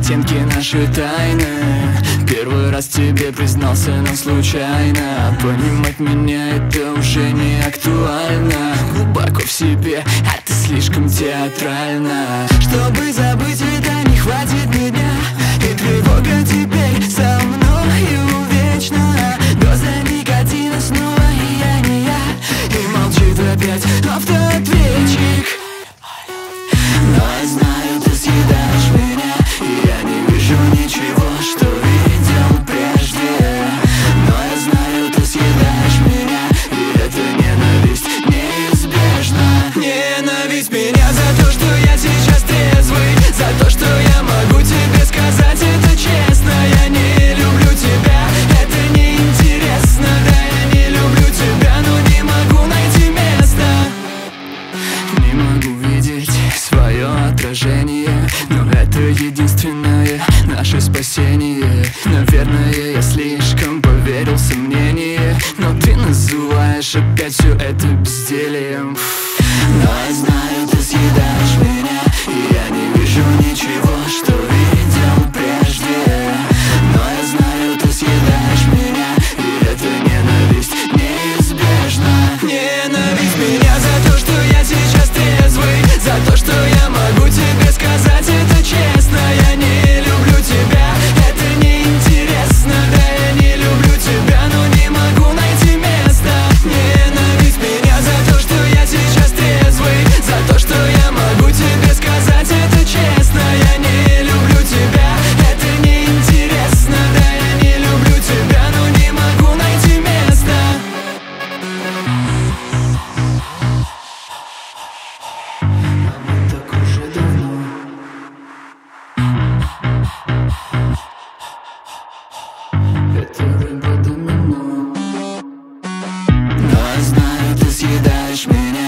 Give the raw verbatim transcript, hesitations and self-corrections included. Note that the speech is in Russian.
стенки наши тайны. Первый раз тебе признался, но случайно. Понимать меня это уже не актуально. Глубоко в себе, а ты слишком театральна. Чтобы забыть, ведь не хватит меня. И тревога теперь со мною вечно. Доза никотина снова и я не я. И молчит опять автоответчик. Но я знаю, ты съедаешь меня, и я не вижу ничего, что видел прежде. Но я знаю, ты съедаешь меня, и эта ненависть неизбежна. Ненависть меня за то, что я сейчас трезвый, за то, что я могу тебе сказать это честно. Я не люблю тебя, это неинтересно. Да, я не люблю тебя, но не могу найти места. Не могу видеть свое отражение, но это единственное наше спасение. Наверное, я слишком поверил в сомнение, но ты называешь опять все это бездельем. Но я знаю, ты съедаешь меня, и я не вижу ничего, что видел прежде. Но я знаю, ты съедаешь меня, и эта ненависть неизбежна. Ненависть меня за то, что я сейчас трезвый, за то, что я могу тебе сказать это честно. Я не люблю тебя, это неинтересно. Да, я не люблю тебя, но не могу найти места. Ненависть меня за то, что я сейчас трезвый, за то, что я могу тебе сказать это честно. Я не люблю тебя, это неинтересно. Да, я не люблю тебя, но не могу найти места. Так уже давно. Это рыба домино. Но я знаю, ты съедаешь меня.